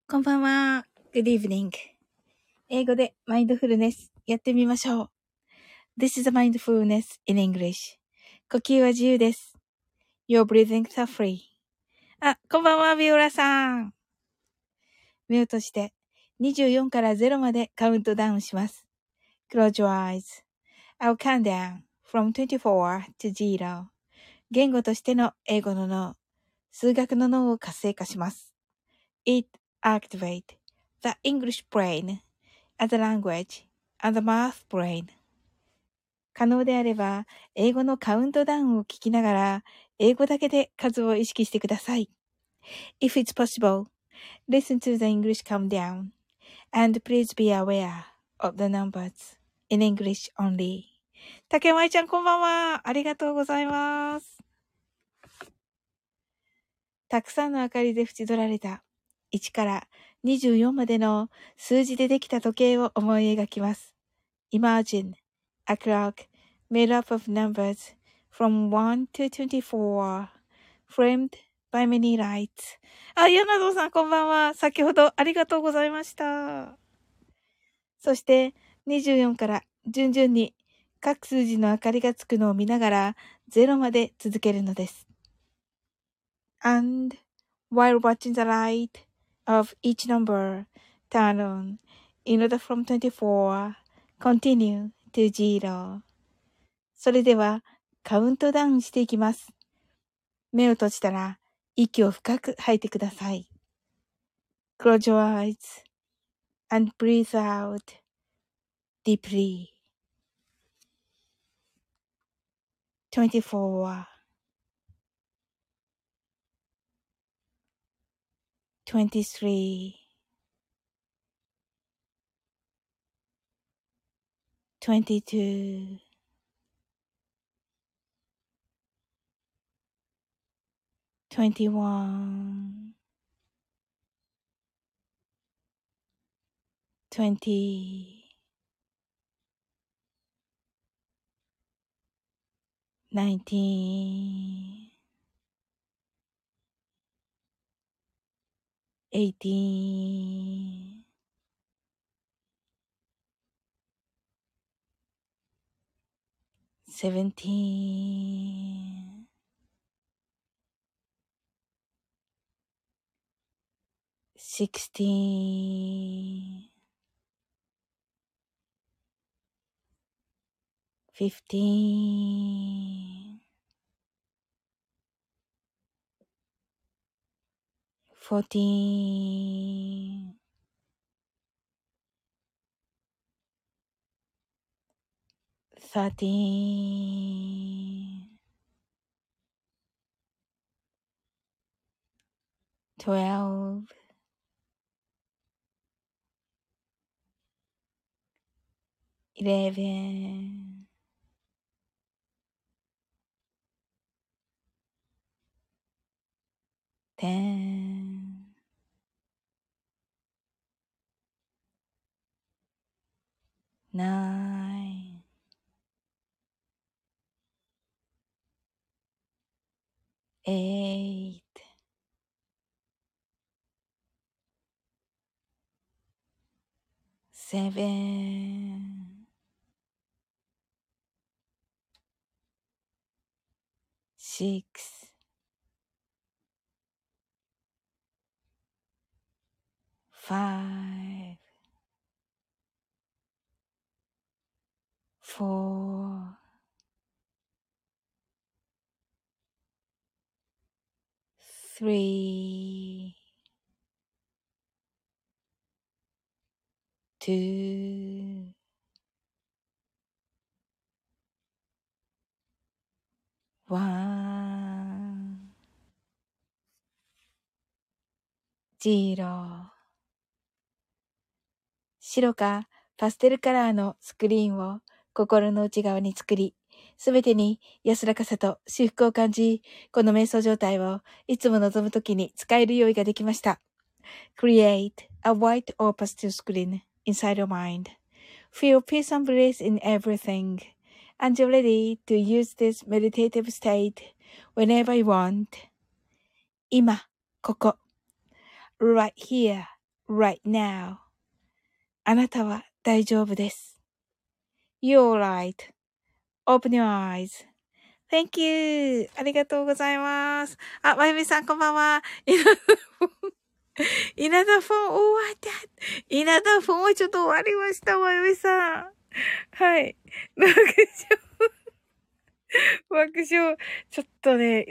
こんばんは。Good evening. 英語でマインドフルネスやってみましょう。This is mindfulness in English. 呼吸は自由です。Your breathing are free. こんばんは、ビオラさん。目を閉じて24から0までカウントダウンします。Close your eyes.I'll count down from 24 to 0. 言語としての英語の脳、数学の脳を活性化します。It activates the English brain as a language and the math brain. 可能であれば、英語のカウントダウンを聞きながら、英語だけで数を意識してください。If it's possible, listen to the English countdown, and please be aware of the numbers in English only. 竹舞ちゃんこんばんは。ありがとうございます。たくさんの明かりで縁取られた1から24までの数字でできた時計を思い描きます。Imagine a clock made up of numbers from 1 to 24, framed by many lights. 柳戸さんこんばんは。先ほどありがとうございました。そして24から順々に各数字の明かりがつくのを見ながら0まで続けるのです。And while watching the light of each number turn on in order from 24, continue to 0. それではカウントダウンしていきます。目を閉じたら息を深く吐いてください。Close your eyes and breathe out deeply. 24, 23, 22, 21, 20, 19, 18, 17, 16, 15, 14, 13, 12, 11, 10, 9, 8, 7, 6, 5, 4, 3, 2, 1, 0。白かパステルカラーのスクリーンを心の内側に作り、すべてに安らかさと至福を感じ、この瞑想状態をいつも望むときに使える用意ができました。Create a white or pastel screen inside your mind. Feel peace and bliss in everything. And you're ready to use this meditative state whenever you want. 今、ここ。Right here, right now. あなたは大丈夫です。You're right.Open your eyes.Thank you. ありがとうございます。あ、まゆみさんこんばんは。稲田フォン終わった。稲田フォンはちょっと終わりました、まゆみさん。はい。爆笑。ちょっとね、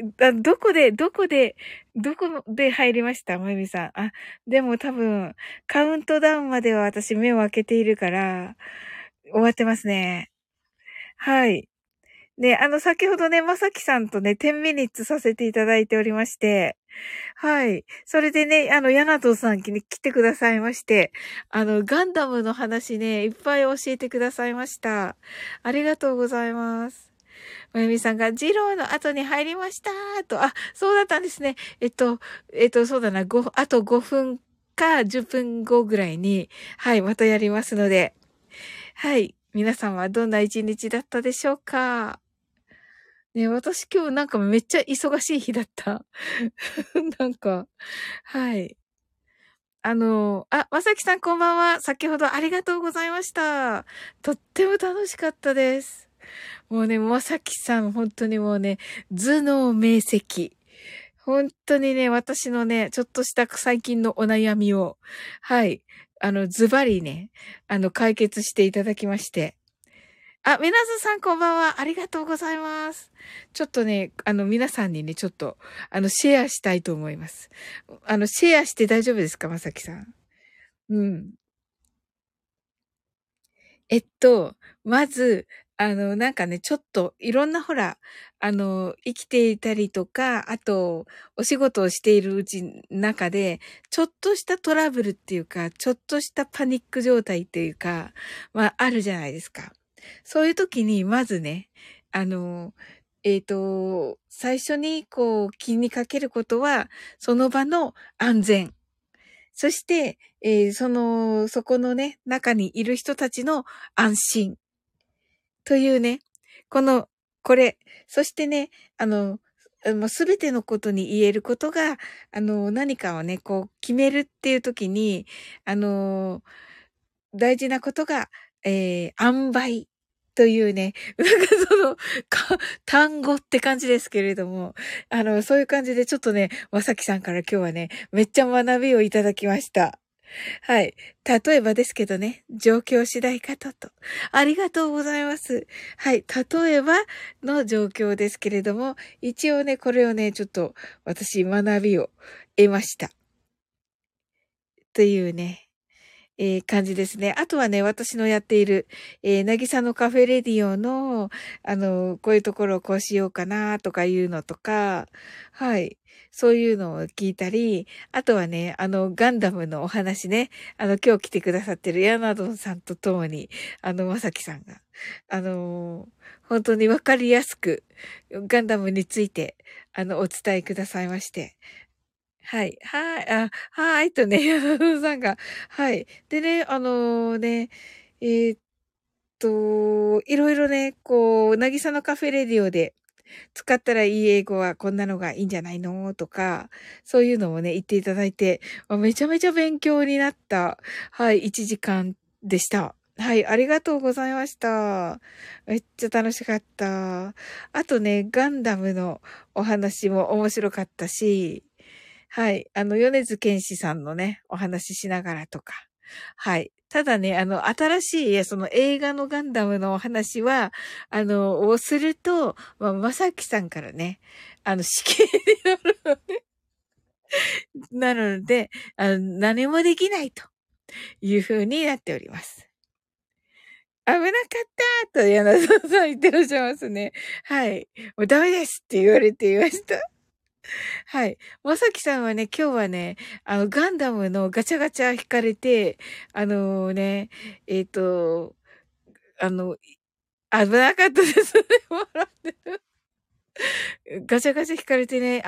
どこで入りました、まゆみさん。あ、でも多分、カウントダウンまでは私目を開けているから、終わってますね。はい。で、先ほどね、まさきさんとね、10ミニッツさせていただいておりまして、はい。それでね、ヤナトさんに来てくださいまして、ガンダムの話ね、いっぱい教えてくださいました。ありがとうございます。まゆみさんが、ジローの後に入りましたと、あ、そうだったんですね。そうだな、あと5分か10分後ぐらいに、はい、またやりますので、はい。皆さんはどんな一日だったでしょうか？ね、私今日なんかめっちゃ忙しい日だった。なんか、はい。まさきさんこんばんは。先ほどありがとうございました。とっても楽しかったです。もうね、まさきさん本当にもうね、頭脳明晰。本当にね、私のね、ちょっとした最近のお悩みを、はい、ズバリね、解決していただきまして。あ、みなずさんこんばんは。ありがとうございます。ちょっとね、皆さんにね、ちょっと、シェアしたいと思います。シェアして大丈夫ですかまさきさん。うん。えっと、まず、なんかね、ちょっといろんなほら、生きていたりとか、あと、お仕事をしている中で、ちょっとしたトラブルっていうか、ちょっとしたパニック状態っていうか、まあ、あるじゃないですか。そういう時に、まずね、あの、最初にこう気にかけることは、その場の安全。そして、そこのね、中にいる人たちの安心というね、これ、そしてね、すべてのことに言えることが、何かをね、こう、決めるっていう時に、あの、大事なことが、塩梅というね、なんか単語って感じですけれども、そういう感じでちょっとね、まさきさんから今日はね、めっちゃ学びをいただきました。はい。例えばですけどね、状況次第かと。ありがとうございます。はい。例えばの状況ですけれども、一応ね、これをね、ちょっと私学びを得ました。というね。感じですね。あとはね、私のやっている、なぎさのカフェレディオの、こういうところをこうしようかなとかいうのとか、はい。そういうのを聞いたり、あとはね、ガンダムのお話ね、今日来てくださってるヤナドンさんと共に、まさきさんが、本当にわかりやすく、ガンダムについて、お伝えくださいまして、はい。はい。はい。とね、矢野さんが。はい。でね、えーっいろいろね、こう、なぎさのカフェレディオで使ったらいい英語はこんなのがいいんじゃないのとか、そういうのもね、言っていただいて、めちゃめちゃ勉強になった、はい、1時間でした。はい、ありがとうございました。めっちゃ楽しかった。あとね、ガンダムのお話も面白かったし、はい。米津玄師さんのね、お話ししながらとか。はい。ただね、新しい、その映画のガンダムのお話は、をすると、まさきさんからね、死刑になるので、なので、何もできないという風になっております。危なかったと、柳沢さん言ってらっしゃいますね。はい。もうダメですって言われていました。はい。まさきさんはね、今日はね、ガンダムのガチャガチャ引かれて、ね、えっと、あの、危なかったですね。笑ってる。ガチャガチャ引かれてね、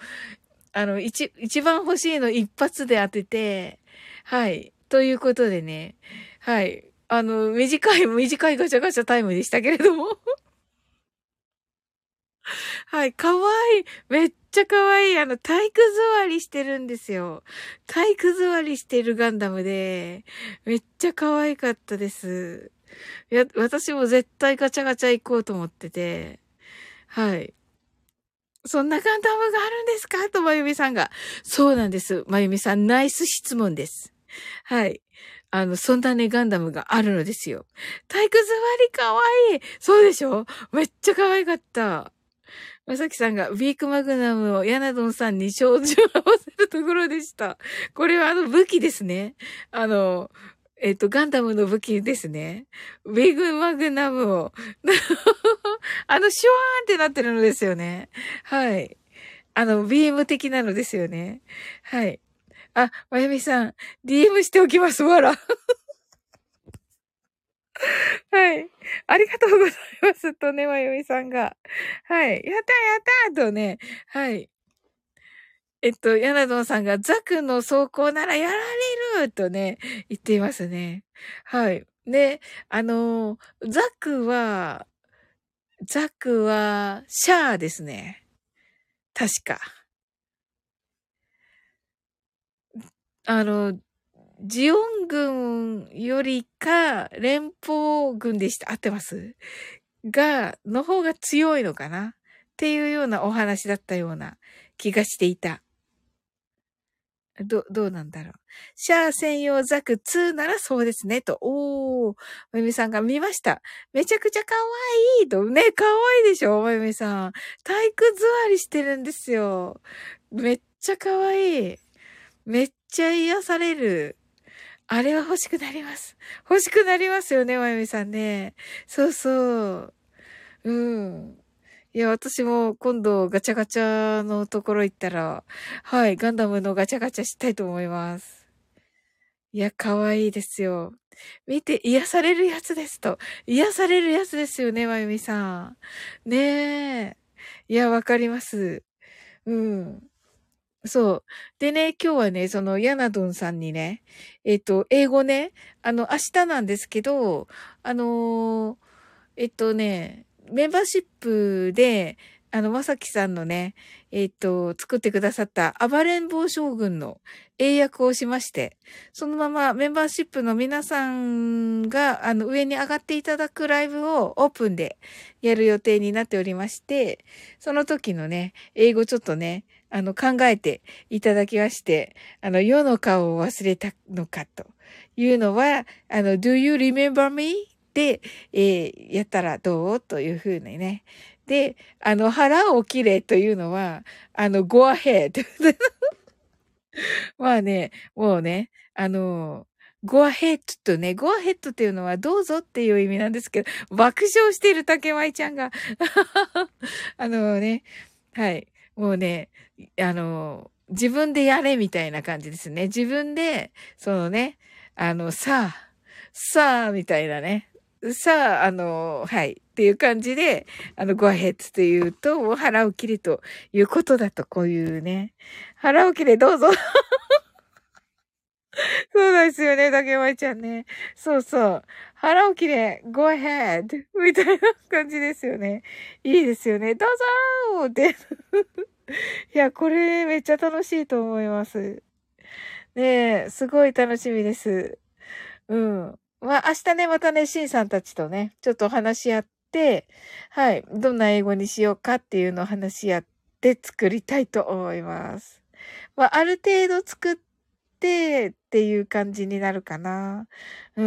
一番欲しいの一発で当てて、はい。ということでね、はい。短いガチャガチャタイムでしたけれども。 はい、かわいい。めっちゃかわいい。体育座りしてるんですよ。体育座りしてるガンダムで、めっちゃ可愛かったです。いや、私も絶対ガチャガチャ行こうと思ってて、はい。そんなガンダムがあるんですかと、まゆみさんが。そうなんです。まゆみさん、ナイス質問です。はい。そんなね、ガンダムがあるのですよ。体育座りかわいい。そうでしょ？めっちゃ可愛かった。まさきさんがビークマグナムをヤナドンさんに照準を合わせるところでした。これは武器ですね。あの、ガンダムの武器ですね。ビークマグナムを、シュワーンってなってるのですよね。はい。ビーム的なのですよね。はい。あ、まゆみさん、DM しておきます。わら。はい。ありがとうございます。とね、まゆみさんが。はい。やったやったとね。はい。ヤナドンさんがザクの走行ならやられるとね、言っていますね。はい。で、ザクは、シャアですね。確か。あの、ジオン軍よりか、連邦軍でした。合ってますの方が強いのかなっていうようなお話だったような気がしていた。どうなんだろう。シャア専用ザク2ならそうですね、と。おー、まゆみさんが見ました。めちゃくちゃ可愛いと。ね、可愛いでしょ、まゆみさん。体育座りしてるんですよ。めっちゃ可愛い。めっちゃ癒される。あれは欲しくなります。欲しくなりますよね、まゆみさんね。そうそう。うん。いや、私も今度ガチャガチャのところ行ったら、はい、ガンダムのガチャガチャしたいと思います。いや、可愛いですよ。見て、癒されるやつですと。癒されるやつですよね、まゆみさん。ねえ。いや、わかります。うん。そう。でね、今日はね、そのヤナドンさんにね、英語ね、明日なんですけど、あのメンバーシップで、まさきさんのね、作ってくださった暴れん坊将軍の英訳をしまして、そのままメンバーシップの皆さんが、上に上がっていただくライブをオープンでやる予定になっておりまして、その時のね、英語ちょっとね、考えていただきまして、世の顔を忘れたのかというのは、Do you remember me? で、やったらどうというふうにね。で、腹を切れというのは、go ahead まあね、もうね、go ahead とね、go ahead っていうのはどうぞっていう意味なんですけど、爆笑している竹舞ちゃんがね、はい、もうね、自分でやれみたいな感じですね。自分で、そのね、さあ、みたいなね。さあ、はい。っていう感じで、go ahead って言うと、もう腹を切れということだと、こういうね。腹を切れ、どうぞ。そうですよね、竹前ちゃんね。そうそう。腹を切れ、go ahead みたいな感じですよね。いいですよね。どうぞーって。いや、これめっちゃ楽しいと思います。ねえ、すごい楽しみです。うん。まあ、明日ね、またね、シンさんたちとね、ちょっと話し合って、はい、どんな英語にしようかっていうのを話し合って作りたいと思います。まあ、ある程度作ってっていう感じになるかな。うん。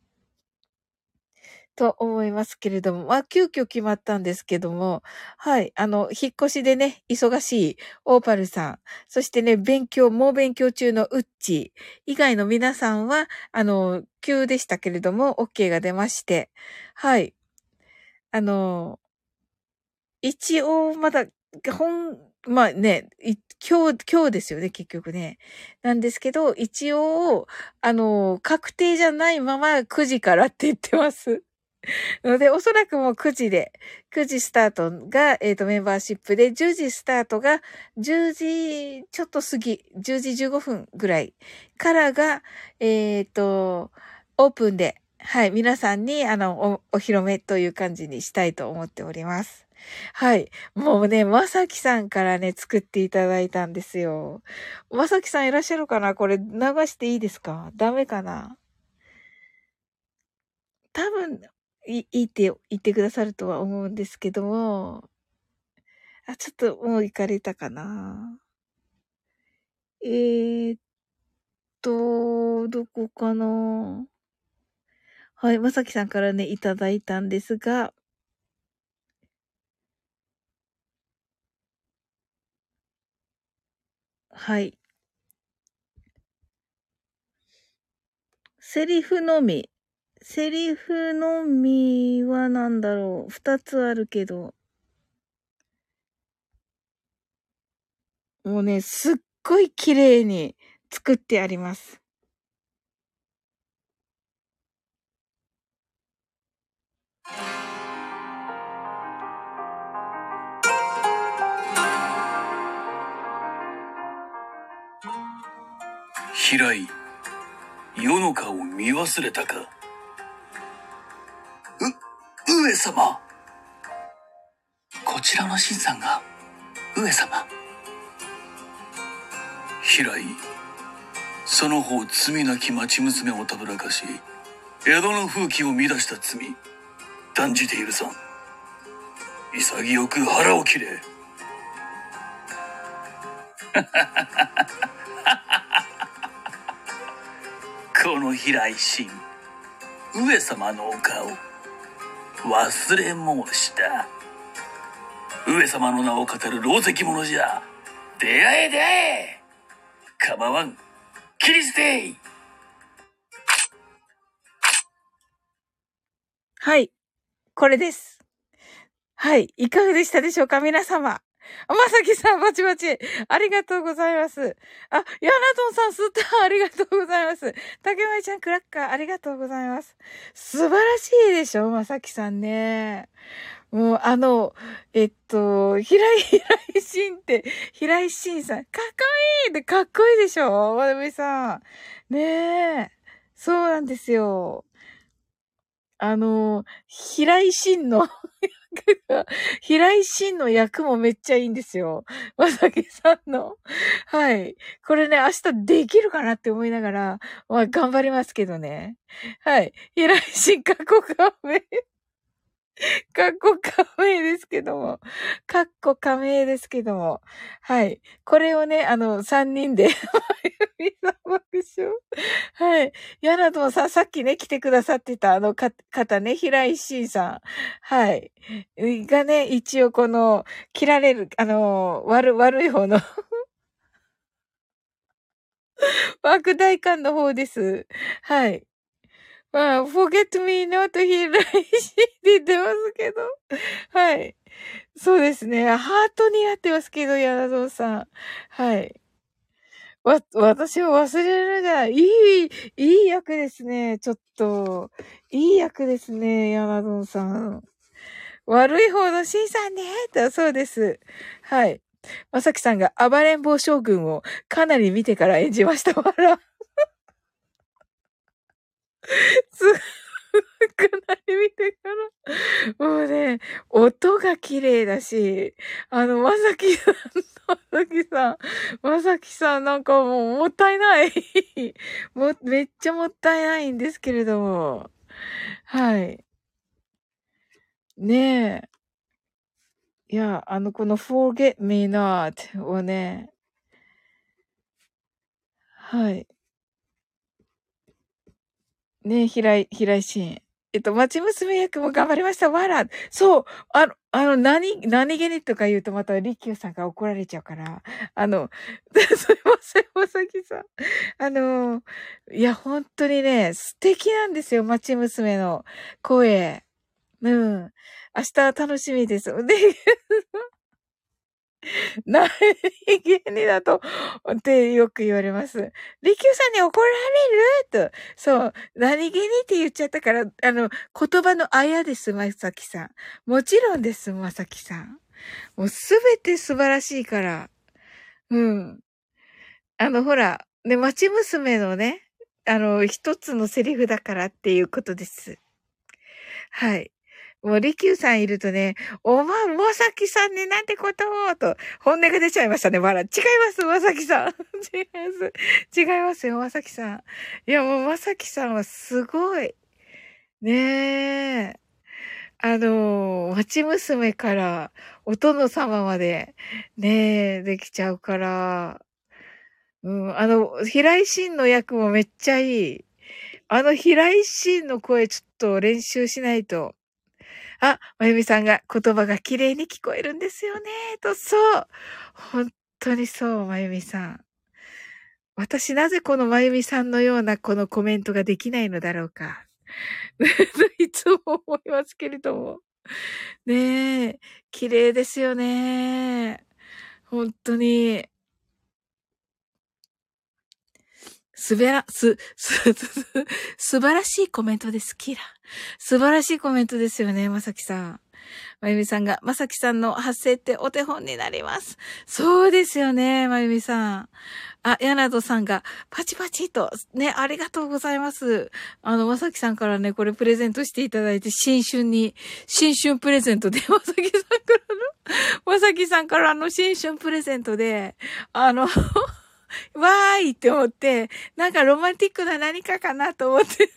と思いますけれども、まあ、急遽決まったんですけども、はい、引っ越しでね、忙しいオーパルさん、そしてね、猛勉強中のウッチー以外の皆さんは、急でしたけれども、OK が出まして、はい、あの、一応、まだ、まあね、今日ですよね、結局ね。なんですけど、一応、確定じゃないまま9時からって言ってます。ので、おそらくもう9時スタートが、メンバーシップで、10時スタートが、10時ちょっと過ぎ、10時15分ぐらいからが、オープンで、はい、皆さんに、お披露目という感じにしたいと思っております。 はい。もうね、まさきさんからね、作っていただいたんですよ。まさきさんいらっしゃるかな？これ流していいですか？ダメかな？多分、いいって言ってくださるとは思うんですけども、あ、ちょっともう行かれたかな。えーっどこかな。はい、まさきさんからね、いただいたんですが、はい。セリフのみ。セリフのみは何だろう。二つあるけど、もうね、すっごい綺麗に作ってあります。 平井、世の顔見忘れたか。上様。こちらの新さんが、上様。平井、その方罪なき町娘をたぶらかし、江戸の風紀を乱した罪、断じて許さん。潔く腹を切れ。この平井真、上様のお顔、忘れ申した。上様の名を語る牢石者じゃ。出会え出会え。構わん。切り捨て。 はい。これです。はい。いかがでしたでしょうか皆様。まさきさん、バチバチ。ありがとうございます。ヤナトンさん、スター、ありがとうございます。竹舞ちゃん、クラッカー、ありがとうございます。素晴らしいでしょまさきさんね。もう、平井慎って、平井慎さん、かっこいいで、かっこいいでしょわだめさん。ねえ。そうなんですよ。平井慎の平井慎の役もめっちゃいいんですよ。まさきさんの。はい。これね、明日できるかなって思いながら、まあ、頑張りますけどね。はい。平井慎過去仮名。かっこ仮名ですけども。かっこ仮名ですけども。はい。これをね、三人で、みんな爆笑。はい。ヤナトさん、さっきね、来てくださってた方ね、平井慎さん。はい。がね、一応この、切られる、悪い方の爆大官の方です。はい。まあ、forget me not 平井慎って言ってますけど。はい。そうですね。ハートになってますけど、ヤナトさん。はい。私を忘れるが、いい役ですね。ちょっと。いい役ですね、ヤナドンさん。悪い方のシンさんね、と、そうです。はい。まさきさんが暴れん坊将軍をかなり見てから演じました。わら。す、かなり見てから。もうね、音が綺麗だし、まさきさん、まさきさんなんかもうもったいない。めっちゃもったいないんですけれども。はい。ねえ。いや、この forget me not をね、はい。ね、平井慎。町娘役も頑張りました。わら。そう。何気にとか言うとまたリキューさんが怒られちゃうから。すいません、まさきさん。いや、本当にね、素敵なんですよ、町娘の声。うん。明日楽しみです。で、何気にだと、ってよく言われます。リキューさんに怒られると。そう。何気にって言っちゃったから、言葉のあやです、まさきさん。もちろんです、まさきさん。もうすべて素晴らしいから。うん。ほら、ね、町娘のね、一つのセリフだからっていうことです。はい。 もう、利休さんいるとね、まさきさんになんてことをと、本音が出ちゃいましたね、違います、まさきさん。違います。違いますよ、まさきさん。いや、もう、まさきさんはすごい。ねえ。町娘からお殿様まで、ねえ、できちゃうから、うん、平井心の役もめっちゃいい。平井心の声ちょっと練習しないと。あ、まゆみさんが言葉が綺麗に聞こえるんですよね、と、そう。本当にそう、まゆみさん。私なぜこのまゆみさんのようなこのコメントができないのだろうか。いつも思いますけれども。ねえ、綺麗ですよね。本当に。素晴らしいコメントです、キラ。素晴らしいコメントですよね、まさきさん。まゆみさんが、まさきさんの発声ってお手本になります。そうですよね、まゆみさん。あ、ヤナドさんが、パチパチと、ね、ありがとうございます。まさきさんからね、これプレゼントしていただいて、新春プレゼントで、まさきさんから新春プレゼントで、わーいって思って、なんかロマンティックな何かかなと思って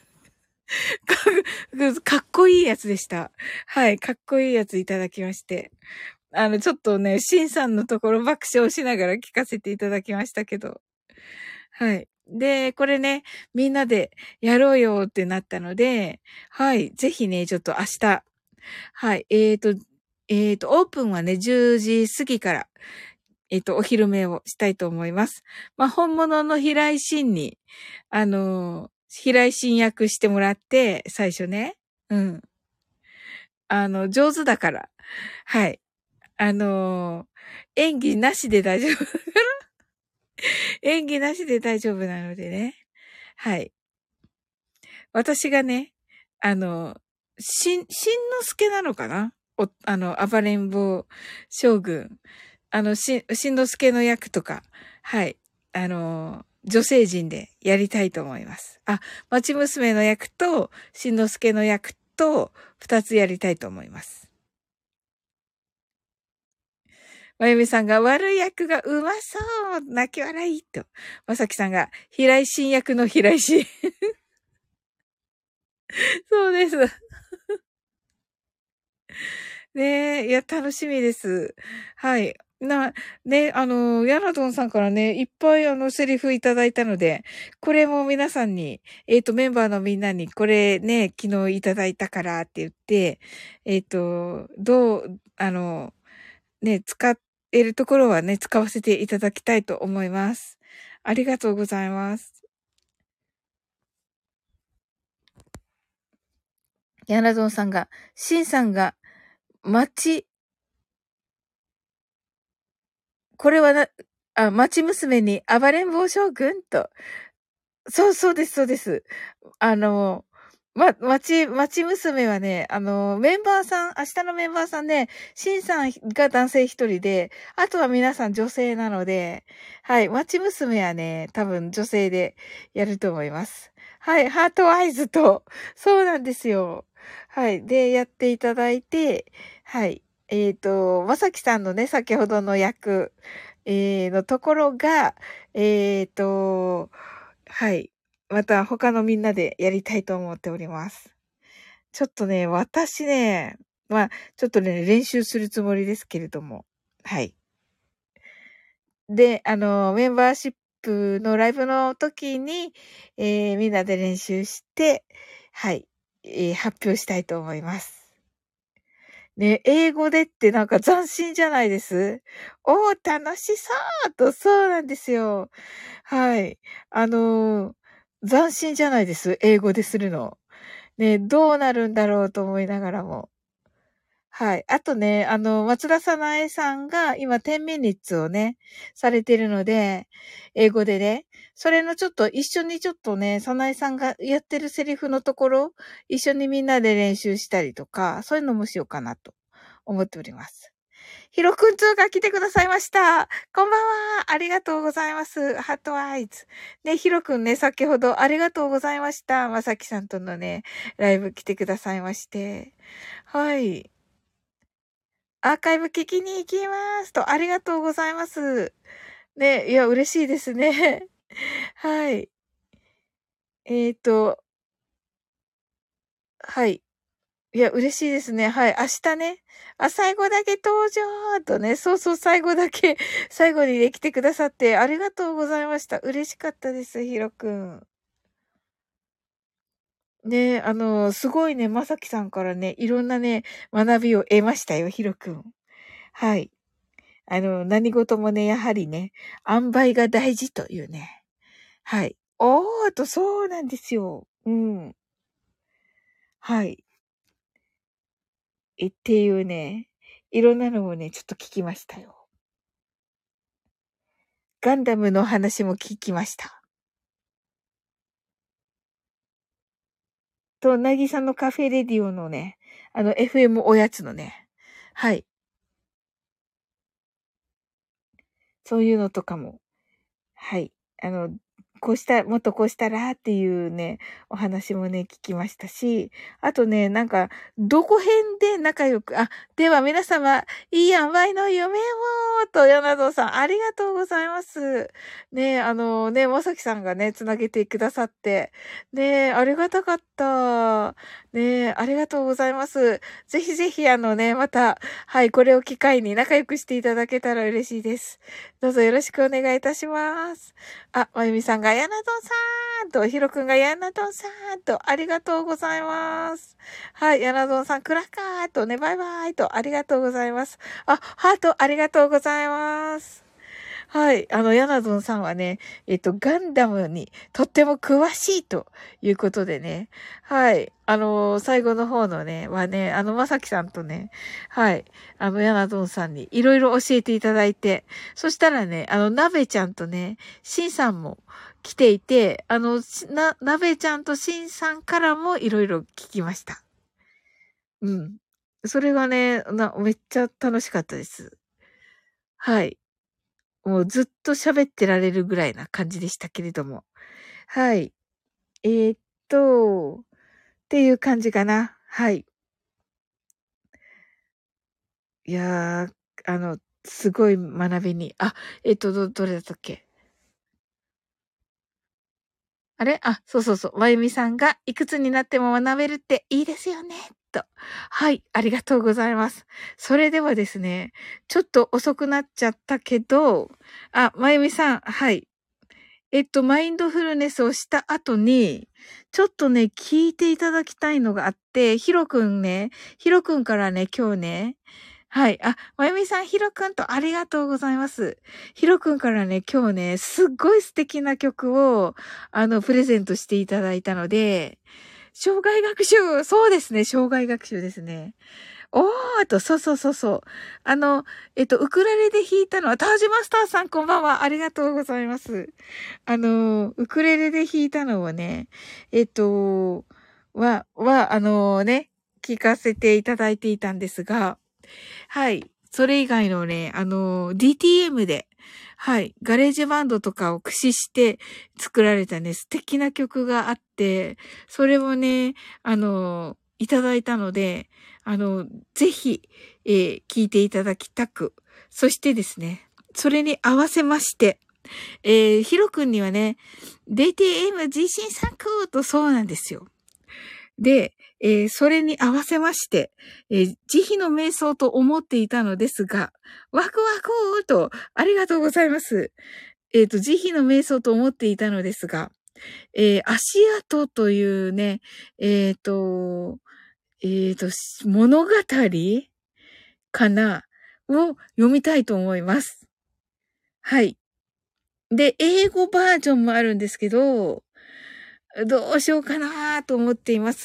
かっこいいやつでした。はい、かっこいいやついただきまして。ちょっとね、シンさんのところ爆笑しながら聞かせていただきましたけど。はい。で、これね、みんなでやろうよってなったので、はい、ぜひね、ちょっと明日、はい、オープンはね、10時過ぎから、お昼目をしたいと思います。まあ、本物の平井心に、平井心役してもらって、最初ね。うん。上手だから。はい。演技なしで大丈夫。演技なしで大丈夫なのでね。はい。私がね、しんのすけなのかな暴れん坊将軍。しんのすけの役とか、はい。女性陣でやりたいと思います。あ、町娘の役と、しんのすけの役と、二つやりたいと思います。まゆみさんが悪い役がうまそう、泣き笑いと。まさきさんが平井新役の平井新。そうです。ねえ、いや、楽しみです。はい。ヤナドンさんからね、いっぱいセリフいただいたので、これも皆さんに、メンバーのみんなに、これね、昨日いただいたからって言って、使えるところはね、使わせていただきたいと思います。ありがとうございます。ヤナドンさんが、シンさんが、これは町娘に暴れん坊将軍と。そうです、そうです。町娘はね、メンバーさん、明日のメンバーさんね、シンさんが男性一人で、あとは皆さん女性なので、はい、町娘はね、多分女性でやると思います。はい、ハートアイズと、そうなんですよ。はい、で、やっていただいて、はい、まさきさんのね、先ほどの役、のところが、はい。また他のみんなでやりたいと思っております。ちょっとね、私ね、まあ、ちょっとね、練習するつもりですけれども。はい。で、メンバーシップのライブの時に、みんなで練習して、はい。発表したいと思います。ね、英語でってなんか斬新じゃないです？楽しそうと、そうなんですよ。はい。斬新じゃないです？英語でするの。ね、どうなるんだろうと思いながらも。はい。あとね、松田さなえさんが今10ミニッツをね、されてるので、英語でね、それのちょっと一緒にちょっとね、さなえさんがやってるセリフのところ、一緒にみんなで練習したりとか、そういうのもしようかなと思っております。ひろくん2が来てくださいました。こんばんは。ありがとうございます。ハートアイズ。ね、ひろくんね、先ほどありがとうございました。まさきさんとのね、ライブ来てくださいまして。 はい。アーカイブ聞きに行きますと、ありがとうございます。ね、いや、嬉しいですね。はい。えっと、はい。いや、嬉しいですね。はい。明日ね。あ、最後だけ登場とね。そうそう、最後だけ、最後にね、来てくださってありがとうございました。嬉しかったです、ヒロくん。ね、すごいね、まさきさんからね、いろんなね、学びを得ましたよ、ヒロくん。はい。何事もね、やはりね、塩梅が大事というね。はい。そうなんですよ。うん。はい。っていうね、いろんなのをね、ちょっと聞きましたよ。ガンダムの話も聞きました。と、なぎさのカフェレディオのね、FM おやつのね。はい。そういうのとかも。はい。こうした、もっとこうしたらっていうね、お話もね、聞きましたし、あとね、なんか、どこ辺で仲良く、では皆様、いい塩梅の夢をと、柳戸さん、ありがとうございます。ね、まさきさんがね、つなげてくださって、ね、ありがたかった。ね、ありがとうございます。ぜひぜひ、また、はい、これを機会に仲良くしていただけたら嬉しいです。どうぞよろしくお願いいたします。まゆみさんが、やなどんさんと、ひろくんが、やなどんさんと、ありがとうございます。はい、やなどんさん、クラッカーとね、バイバイと、ありがとうございます。ハート、ありがとうございます。はい。ヤナゾンさんはね、ガンダムにとっても詳しいということでね。はい。最後の方のね、はね、まさきさんとね、はい。ヤナゾンさんにいろいろ教えていただいて、そしたらね、なべちゃんとね、しんさんも来ていて、なべちゃんとしんさんからもいろいろ聞きました。うん。それがね、めっちゃ楽しかったです。はい。もうずっと喋ってられるぐらいな感じでしたけれども。はい。えーっっていう感じかな。はい。いやー、すごい学びに。どれだったっけ？あれそうそうそう。まゆみさんがいくつになっても学べるっていいですよね。と。はい。ありがとうございます。それではですね、ちょっと遅くなっちゃったけど、まゆみさん、はい。マインドフルネスをした後に、ちょっとね、聞いていただきたいのがあって、ヒロくんからね、今日ね、はい。まゆみさん、ヒロくんとありがとうございます。ヒロくんからね、今日ね、すっごい素敵な曲を、プレゼントしていただいたので、障害学習、そうですね、障害学習ですね。そうそうそうそう。ウクレレで弾いたのは、タージマスターさんこんばんは。ありがとうございます。ウクレレで弾いたのをね、聞かせていただいていたんですが、はい。それ以外のね、DTM で、はい。ガレージバンドとかを駆使して作られたね、素敵な曲があって、それをね、いただいたので、ぜひ、聞いていただきたく、そしてですね、それに合わせまして、ヒロ君にはね、DTM 自信作とそうなんですよ。で、それに合わせまして、慈悲の瞑想と思っていたのですが、ワクワクと、ありがとうございます。慈悲の瞑想と思っていたのですが、足跡というね、えっ、と、物語かなを読みたいと思います。はい。で、英語バージョンもあるんですけど、どうしようかなと思っています。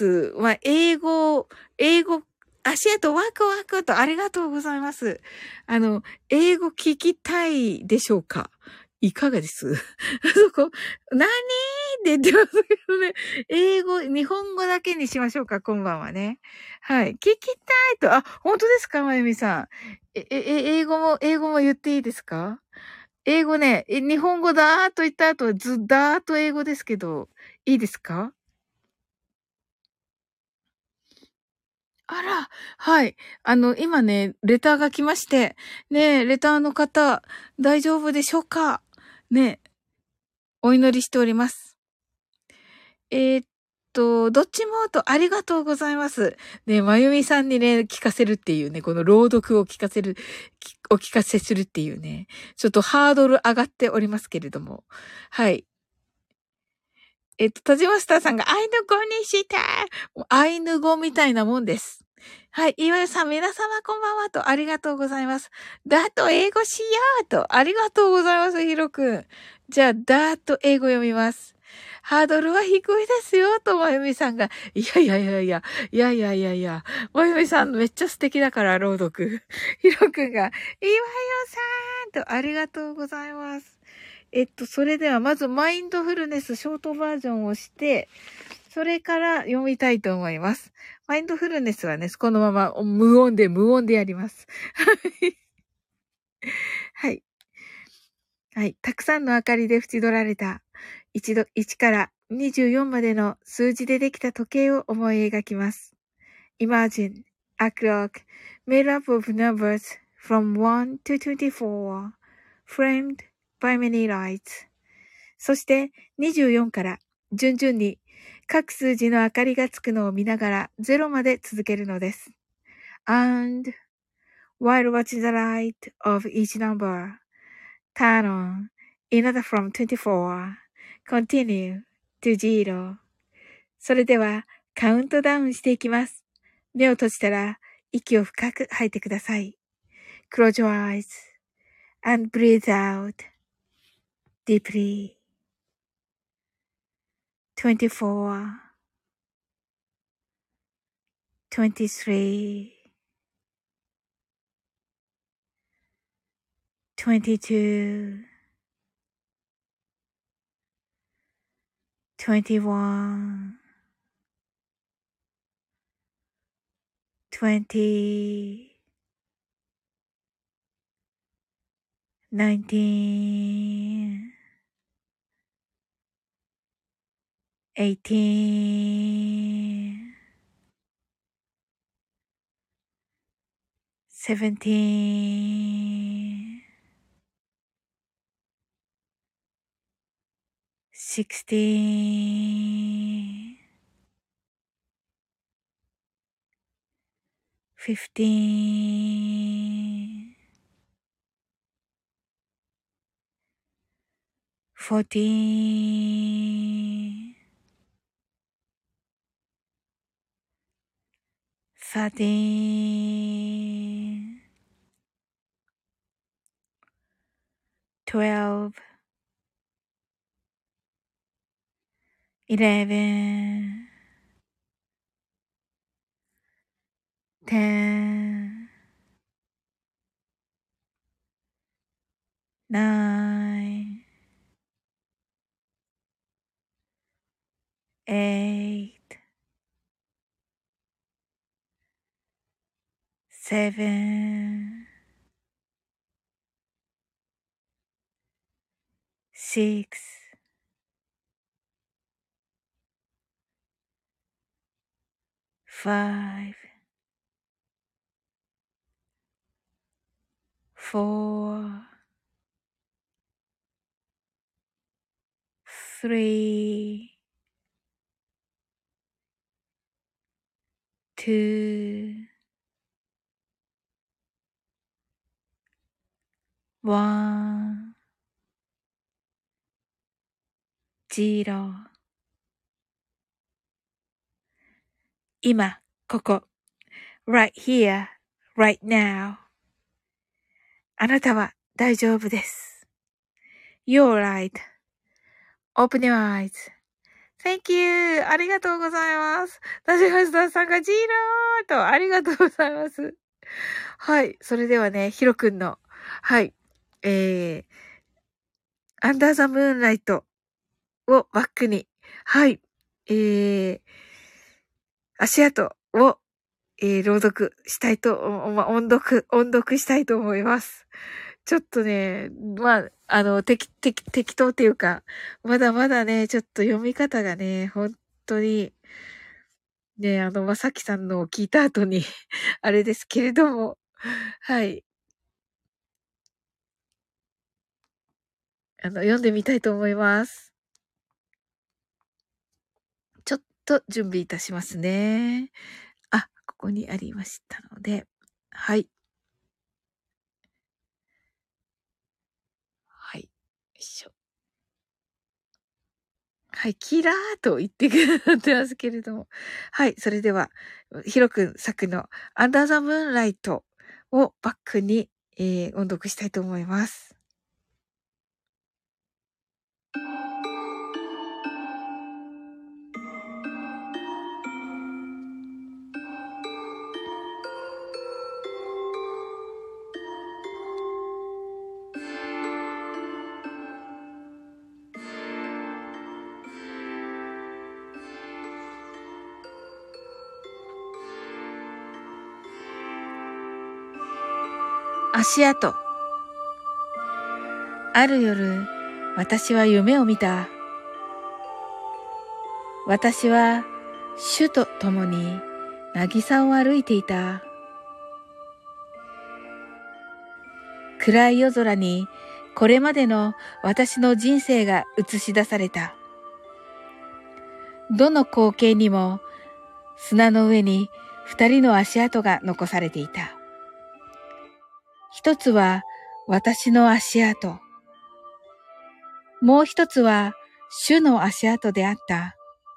足跡ワクワクとありがとうございます。英語聞きたいでしょうか？いかがです？そこ、何って言ってますけどね。日本語だけにしましょうか、今晩はね。はい。聞きたいと、本当ですか、まゆみさん。英語も言っていいですか？英語ね、日本語だーっと言った後はだーっと英語ですけど、いいですか？ あら、はい。今ね、レターが来まして、ね、レターの方、大丈夫でしょうか？ね、お祈りしております。えーっどっちもとありがとうございます。ね、まゆみさんにね、聞かせるっていうね、この朗読を聞かせる、お聞かせするっていうね、ちょっとハードル上がっておりますけれども。はい。田島スターさんがアイヌ語にした。アイヌ語みたいなもんです。はい。岩井さん、皆様こんばんはと、ありがとうございます。だと英語しようと、ありがとうございます、ひろくん。じゃあ、だと英語読みます。ハードルは低いですよ、と、まゆみさんが。いやいやいやいや、いやいやいやいや、まゆみさんめっちゃ素敵だから、朗読。ひろくんが、岩井さんと、ありがとうございます。それではまずマインドフルネスショートバージョンをして、それから読みたいと思います。マインドフルネスはね、このまま無音でやります。はい。はい。たくさんの明かりで縁取られた1から24までの数字でできた時計を思い描きます。Imagine a clock made up of numbers from 1 to 24, framed by many lights. そして24から順々に各数字の明かりがつくのを見ながら0まで続けるのです。And while watching the light of each number, turn on another from 24, continue to 0. それではカウントダウンしていきます。目を閉じたら息を深く吐いてください。Close your eyes and breathe out deeply. 24, 23, 22, 21, 20, 19, 18, 17, 16, 15, 14, 13, 12, 11, 10, 9, 8, 7, 6, 5, 4, 3, 2, 1, 0。今、ここ。right here, right now. あなたは大丈夫です。You're right.Open your eyes.Thank you. ありがとうございます。田島さんがジーローとありがとうございます。はい。それではね、ヒロくんの、はい。アンダーザムーンライトをバックに、はい。足跡を、朗読したいと、音読したいと思います。ちょっとね、まあ、適当っていうか、まだまだね、ちょっと読み方がね、本当に、 ね、まさきさんのを聞いた後にあれですけれども、はい。読んでみたいと思います。ちょっと準備いたしますね。あ、ここにありましたので、はい。はい。よいしょ。はい、キラーと言ってくれてますけれども。はい、それでは、ヒロくん作のアンダーザムーンライトをバックに、音読したいと思います。足跡。ある夜、私は夢を見た。私は主と共に渚を歩いていた。暗い夜空にこれまでの私の人生が映し出された。どの光景にも砂の上に二人の足跡が残されていた。一つは私の足跡。もう一つは主の足跡であった。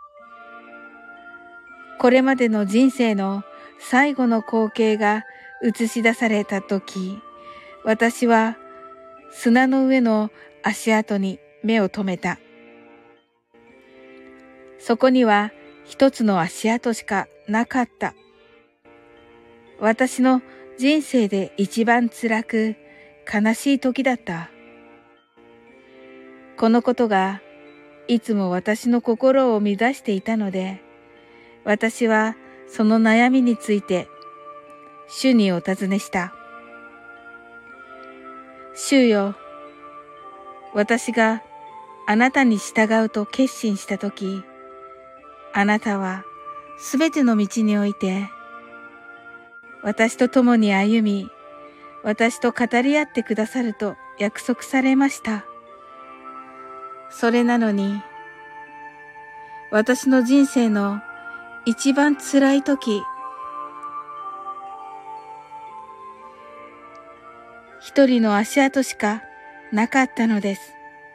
これまでの人生の最後の光景が映し出されたとき、私は砂の上の足跡に目を留めた。そこには一つの足跡しかなかった。私の人生で一番辛く悲しい時だった。このことがいつも私の心を乱していたので、私はその悩みについて主にお尋ねした。主よ、私があなたに従うと決心したとき、あなたはすべての道において、私と共に歩み、私と語り合ってくださると約束されました。それなのに、私の人生の一番辛いとき、一人の足跡しかなかったのです。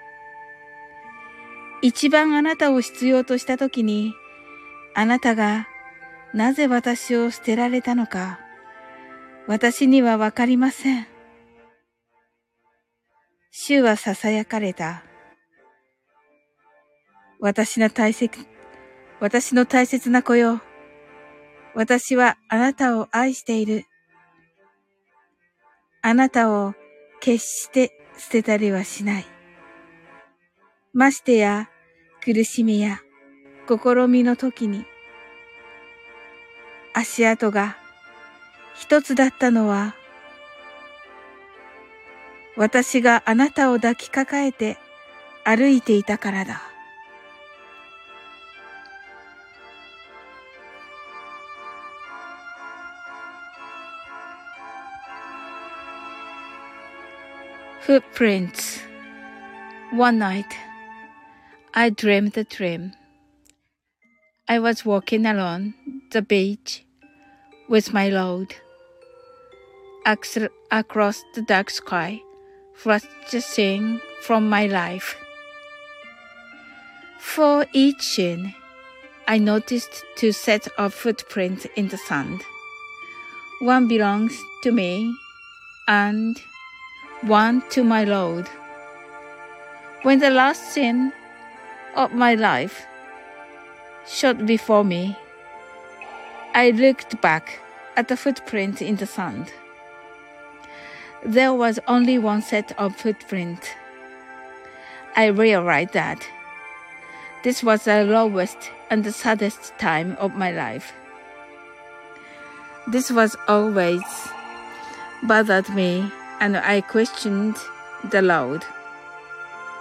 一番あなたを必要としたときに、あなたがなぜ私を捨てられたのか、私にはわかりません。主は囁かれた。私の大切な子よ。私はあなたを愛している。あなたを決して捨てたりはしない。ましてや苦しみや試みの時に足跡が一つだったのは、私があなたを抱きかかえて歩いていたからだ。Footprints. One night, I dreamed a dream. I was walking along the beach with my load across the dark sky, flashing from my life. For each scene, I noticed two sets of footprints in the sand. One belongs to me, and one to my load. When the last scene of my life shot before me, I looked back at the footprint in the sand. There was only one set of footprints. I realized that this was the lowest and the saddest time of my life. This was always bothered me, and I questioned the Lord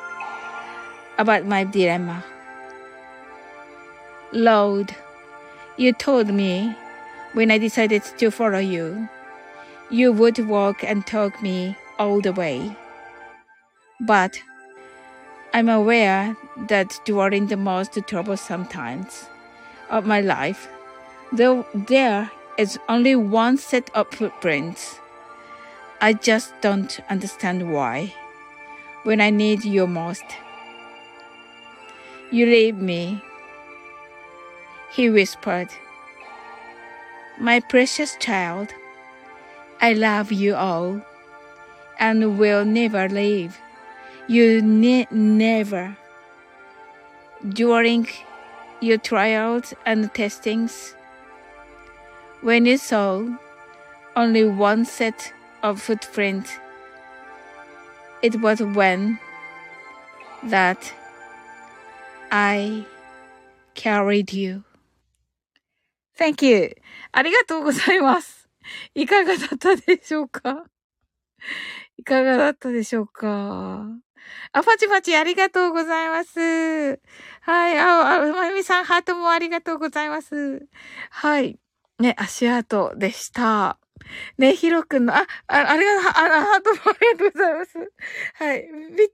about my dilemma. Lord, You told me when I decided to follow you, you would walk and talk me all the way. But I'm aware that during the most troublesome times of my life, though there is only one set of footprints, I just don't understand why. When I need you most, you leave me, he whispered. My precious child, I love you all and will never leave you never. During your trials and testings, when you saw only one set of footprints, it was when that I carried you. Thank you. ありがとうございます。いかがだったでしょうか？いかがだったでしょうか？あ、パチパチありがとうございます。はい。まゆみさん、ハートもありがとうございます。はい。ね、足跡でした。ね、ヒロくんの、ハートもありがとうございます。はい。ぴったりすぎる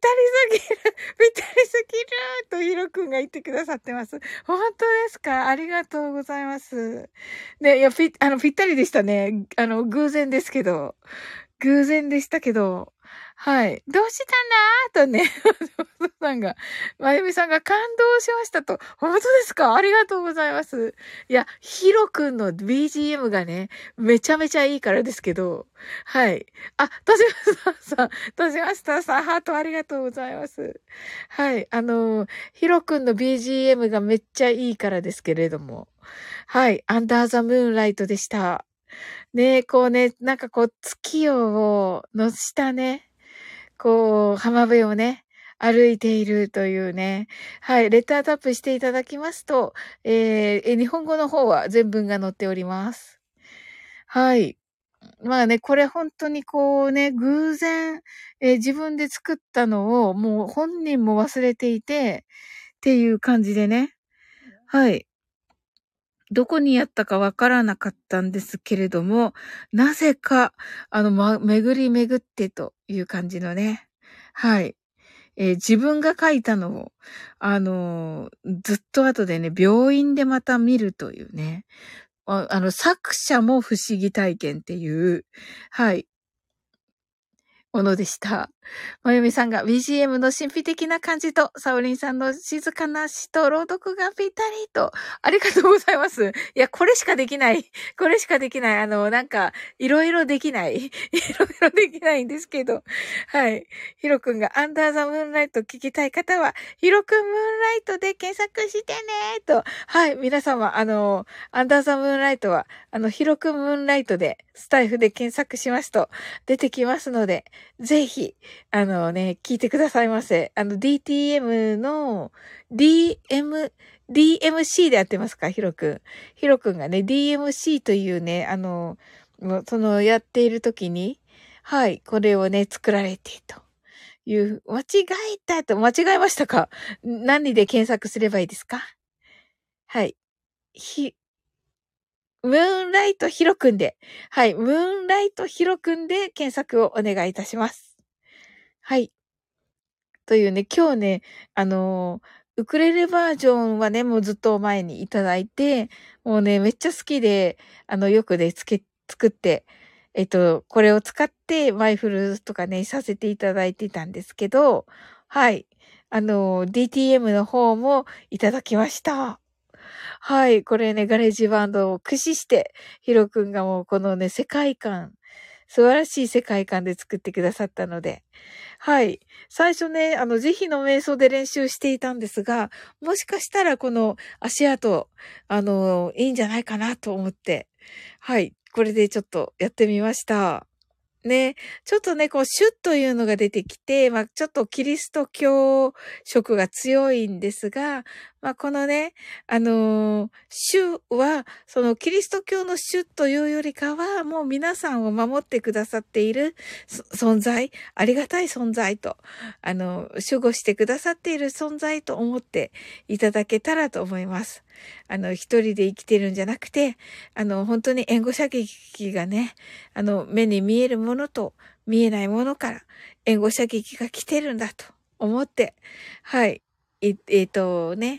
とヒロくんが言ってくださってます。本当ですか？ありがとうございます。ね、いや、ぴったりでしたね。偶然でしたけど、はい。どうしたんだーとね、まゆみさんが感動しましたと。本当ですか？ありがとうございます。いや、ヒロくんの BGM がね、めちゃめちゃいいからですけど、はい。あ、としましたさん、ハートありがとうございます。はい。ヒロくんの BGM がめっちゃいいからですけれども、はい。アンダーザムーンライトでした。ね、こうね、なんかこう、月夜の下ね、こう、浜辺をね、歩いているというね。はい。レタータップしていただきますと、日本語の方は全文が載っております。はい。まあね、これ本当にこうね、偶然、自分で作ったのをもう本人も忘れていて、っていう感じでね。はい。どこにやったかわからなかったんですけれども、なぜか、巡り巡ってという感じのね。はい。自分が書いたのを、ずっと後でね、病院でまた見るというね。作者も不思議体験っていう、はい。ものでした。まゆみさんが BGM の神秘的な感じと、サオリンさんの静かな詩と朗読がぴったりと、ありがとうございます。いや、これしかできない。なんか、いろいろできない。いろいろできないんですけど。はい。ヒロくんがアンダーザムーンライト聞きたい方は、ヒロくんムーンライトで検索してねと。はい。皆様、アンダーザムーンライトは、ヒロくんムーンライトで、スタイフで検索しますと、出てきますので、ぜひ、聞いてくださいませ。DTM の DMC でやってますか？ヒロくん。ヒロくんがね、DMC というね、やっている時に、はい、これをね、作られてという、間違えましたか？何で検索すればいいですか？はい。ムーンライトヒロくんで、はい、ムーンライトヒロくんで検索をお願いいたします。はい。というね、今日ね、ウクレレバージョンはね、もうずっと前にいただいて、もうね、めっちゃ好きで、よくね、作って、これを使ってマイフルとかね、させていただいてたんですけど、はい。DTM の方もいただきました。はい。これね、ガレージバンドを駆使して、ヒロくんがもうこのね、素晴らしい世界観で作ってくださったので。はい。最初ね、慈悲の瞑想で練習していたんですが、もしかしたらこの足跡、いいんじゃないかなと思って、はい。これでちょっとやってみました。ね。ちょっとね、こう、シュッというのが出てきて、ちょっとキリスト教色が強いんですが、 まあ、このね、主は、そのキリスト教の主というよりかは、もう皆さんを守ってくださっている存在、ありがたい存在と、守護してくださっている存在と思っていただけたらと思います。一人で生きてるんじゃなくて、本当に援護射撃がね、目に見えるものと見えないものから援護射撃が来てるんだと思って、はい。ね、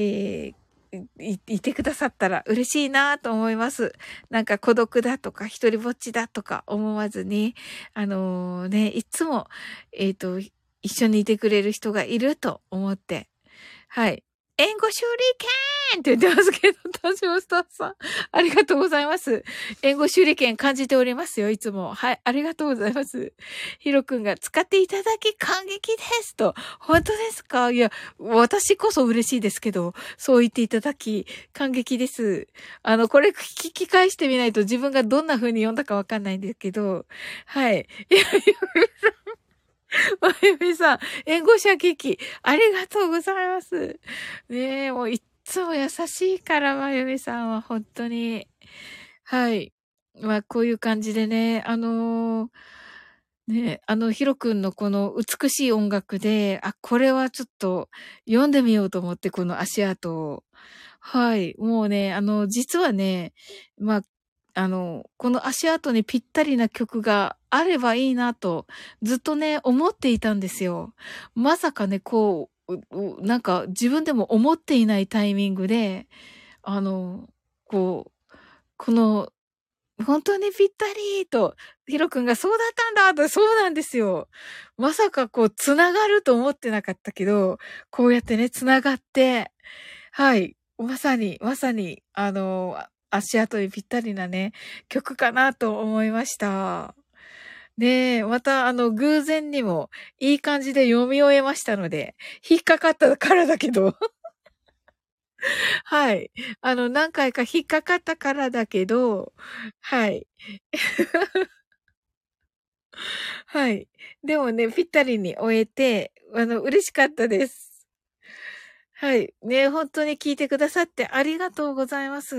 いてくださったら嬉しいなと思います。なんか孤独だとか一人ぼっちだとか思わずに、いつも、一緒にいてくれる人がいると思って、はい。援護手裏剣って言ってますけど、田島スタッフさん。ありがとうございます。援護手裏剣感じておりますよ、いつも。はい、ありがとうございます。ヒロくんが使っていただき感激ですと。本当ですか？いや、私こそ嬉しいですけど、そう言っていただき感激です。これ聞き返してみないと自分がどんな風に読んだかわかんないんですけど、はい。いや、まゆみさん、援護射撃、ありがとうございます。ねえ、もういっつも優しいから、まゆみさんは本当に。はい。まあ、こういう感じでね、ね、ヒロ君のこの美しい音楽で、あ、これはちょっと読んでみようと思って、この足跡を。はい。もうね、実はね、まあ、この足跡にぴったりな曲があればいいなと、ずっとね、思っていたんですよ。まさかね、なんか自分でも思っていないタイミングで、あの、ここの本当にぴったりと、ヒロ君がそうだったんだと、そうなんですよ。まさか繋がると思ってなかったけど、こうやってね、繋がって、はい。まさに、足跡にぴったりなね、曲かなと思いました。ねえ、また、偶然にも、いい感じで読み終えましたので、引っかかったからだけど、はい。何回か引っかかったからだけど、はい。はい。でもね、ぴったりに終えて、嬉しかったです。はい。ね、本当に聞いてくださってありがとうございます。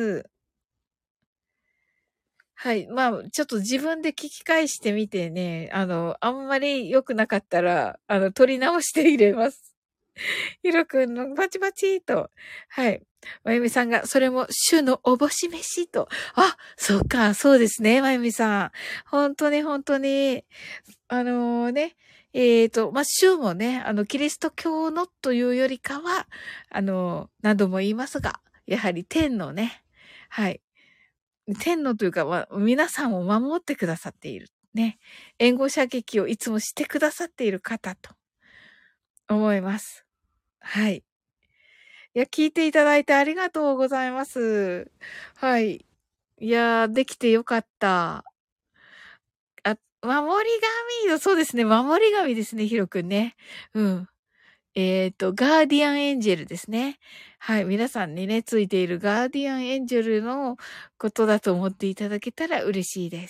はい。まあ、ちょっと自分で聞き返してみてね、あんまり良くなかったら、取り直して入れます。ひろくんのバチバチと。はい。まゆみさんが、それも主のおぼし飯と。あ、そうか、そうですね、まゆみさん。本当に本当に。ね、まあ、主もね、キリスト教のというよりかは、何度も言いますが、やはり天のね、はい。天のというか、まあ、皆さんを守ってくださっている。ね。援護射撃をいつもしてくださっている方と思います。はい。いや、聞いていただいてありがとうございます。はい。いやー、できてよかった。守り神そうですね、守り神ですね、ヒロくんね。うん。ガーディアンエンジェルですね。はい。皆さんにね、ついているガーディアンエンジェルのことだと思っていただけたら嬉しいです。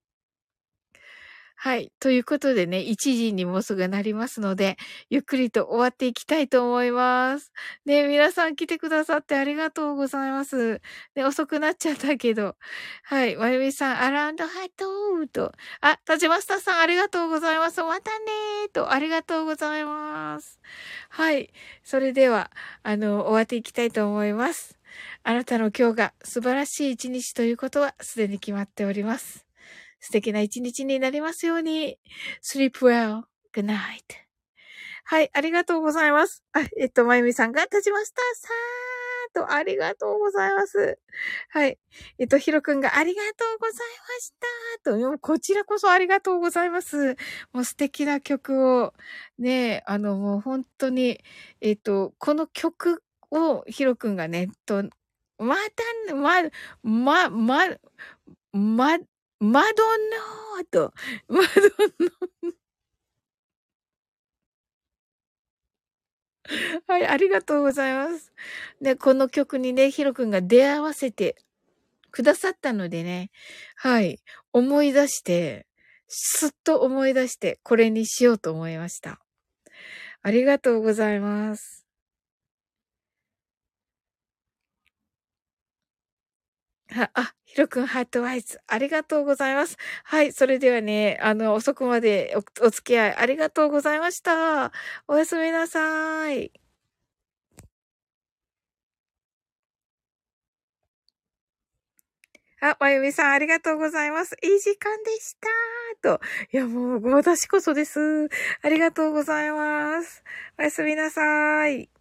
はい。ということでね、1時にもうすぐなりますので、ゆっくりと終わっていきたいと思います。ね、皆さん来てくださってありがとうございます。ね、遅くなっちゃったけど。はい。まゆみさん、アラウンドハートと。あ、タジマスターさんありがとうございます。またねーと。ありがとうございます。はい。それでは、終わっていきたいと思います。あなたの今日が素晴らしい一日ということはすでに決まっております。素敵な一日になりますように。sleep well. Good night. はい、ありがとうございます。まゆみさんが立ちましたさーと、ありがとうございます。はい。ひろくんがありがとうございましたと、こちらこそありがとうございます。もう素敵な曲を、ね、もう本当に、この曲をひろくんがね、また、ま、ま、ま、マドンナーと、マドンナ、はい、ありがとうございます。で、この曲にね、ヒロ君が出会わせてくださったのでね、はい、思い出して、すっと思い出して、これにしようと思いました。ありがとうございます。 ひろくんハートワイズ。ありがとうございます。はい。それではね、遅くまでお付き合いありがとうございました。おやすみなさい。まゆみさん、ありがとうございます。いい時間でした。と。いや、もう、私こそです。ありがとうございます。おやすみなさい。